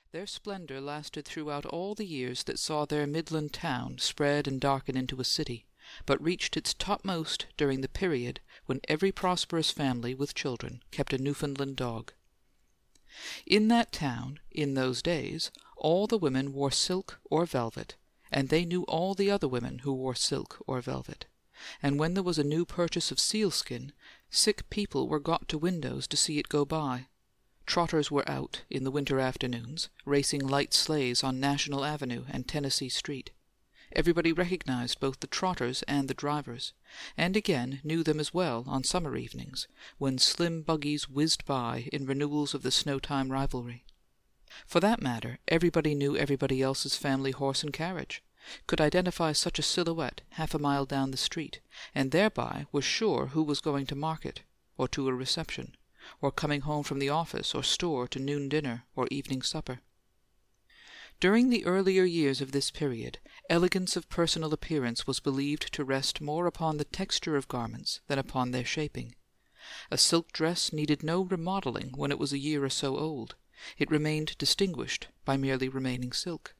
Their splendor lasted throughout all the years that saw their Midland town spread and darken into a city, but reached its topmost during the period when every prosperous family with children kept a Newfoundland dog. In that town, in those days, all the women wore silk or velvet, and they knew all the other women who wore silk or velvet, and when there was a new purchase of sealskin, sick people were got to windows to see it go by. Trotters were out, in the winter afternoons, racing light sleighs on National Avenue and Tennessee Street. Everybody recognized both the trotters and the drivers, and again knew them as well on summer evenings, when slim buggies whizzed by in renewals of the snow-time rivalry. For that matter, everybody knew everybody else's family horse and carriage, could identify such a silhouette half a mile down the street, and thereby was sure who was going to market, or to a reception, or coming home from the office or store to noon dinner or evening supper. During the earlier years of this period, elegance of personal appearance was believed to rest more upon the texture of garments than upon their shaping. A silk dress needed no remodeling when it was a year or so old; it remained distinguished by merely remaining silk.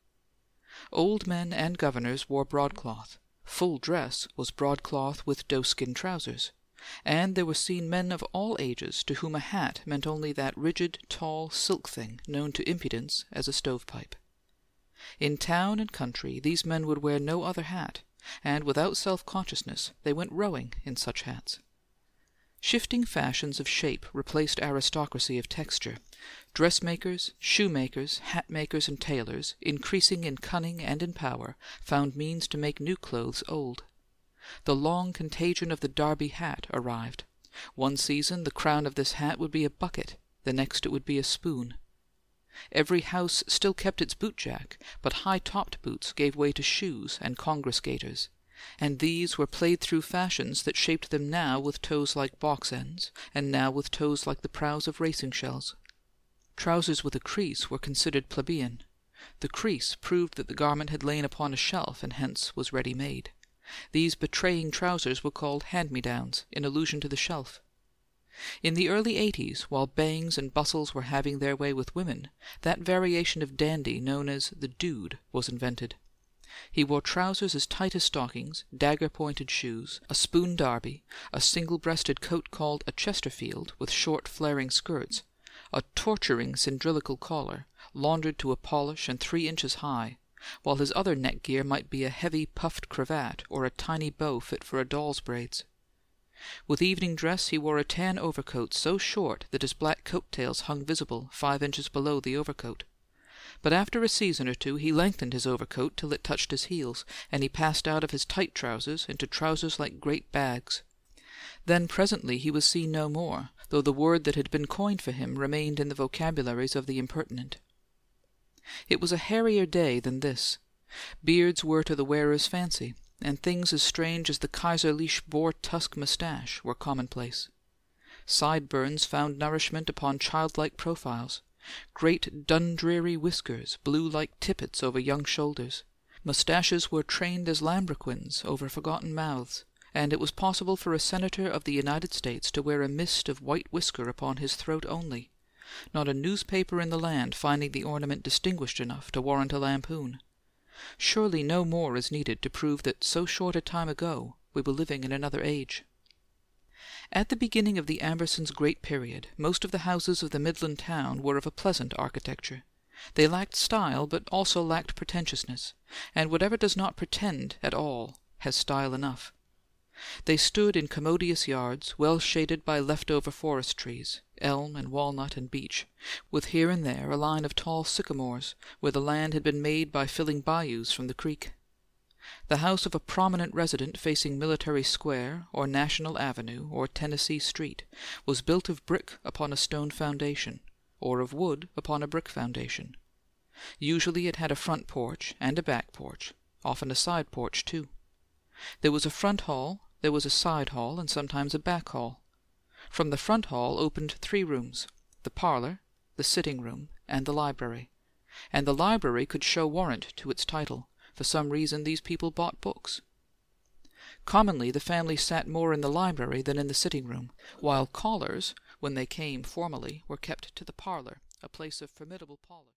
Old men and governors wore broadcloth; full dress was broadcloth with doeskin trousers; and there were seen men of all ages to whom a hat meant only that rigid, tall, silk thing known to impudence as a stovepipe. In town and country these men would wear no other hat, and without self-consciousness they went rowing in such hats. Shifting fashions of shape replaced aristocracy of texture. Dressmakers, shoemakers, hatmakers, and tailors, increasing in cunning and in power, found means to make new clothes old. The long contagion of the Derby hat arrived. One season the crown of this hat would be a bucket, the next it would be a spoon. Every house still kept its bootjack, but high-topped boots gave way to shoes and Congress gaiters, and these were played-through fashions that shaped them now with toes like box-ends, and now with toes like the prows of racing shells. Trousers with a crease were considered plebeian. The crease proved that the garment had lain upon a shelf and hence was ready-made. These betraying trousers were called hand-me-downs, in allusion to the shelf. In the early '80s, while bangs and bustles were having their way with women, that variation of dandy known as the "dude" was invented. He wore trousers as tight as stockings, dagger-pointed shoes, a spoon derby, a single-breasted coat called a Chesterfield with short flaring skirts, a torturing cylindrical collar, laundered to a polish and 3 inches high, while his other neck-gear might be a heavy puffed cravat or a tiny bow fit for a doll's braids. With evening dress he wore a tan overcoat so short that his black coat-tails hung visible 5 inches below the overcoat. But after a season or two he lengthened his overcoat till it touched his heels, and he passed out of his tight trousers into trousers like great bags. Then presently he was seen no more, though the word that had been coined for him remained in the vocabularies of the impertinent. It was a hairier day than this. Beards were to the wearer's fancy, and things as strange as the Kaiserliche boar-tusk moustache were commonplace. Sideburns found nourishment upon childlike profiles. Great Dundreary whiskers blew like tippets over young shoulders. Moustaches were trained as lambrequins over forgotten mouths, and it was possible for a senator of the United States to wear a mist of white whisker upon his throat only, not a newspaper in the land finding the ornament distinguished enough to warrant a lampoon. Surely no more is needed to prove that so short a time ago we were living in another age. At the beginning of the Ambersons' great period, most of the houses of the Midland town were of a pleasant architecture. They lacked style, but also lacked pretentiousness, and whatever does not pretend at all has style enough. They stood in commodious yards, well shaded by left-over forest trees, elm and walnut and beech, with here and there a line of tall sycamores, where the land had been made by filling bayous from the creek. The house of a prominent resident facing Military Square, or National Avenue, or Tennessee Street, was built of brick upon a stone foundation, or of wood upon a brick foundation. Usually it had a front porch and a back porch, often a side porch too. There was a front hall, there was a side hall, and sometimes a back hall. From the front hall opened 3 rooms: the parlor, the sitting-room, and the library; and the library could show warrant to its title. For some reason these people bought books. Commonly the family sat more in the library than in the sitting-room, while callers, when they came formally, were kept to the parlor, a place of formidable polish.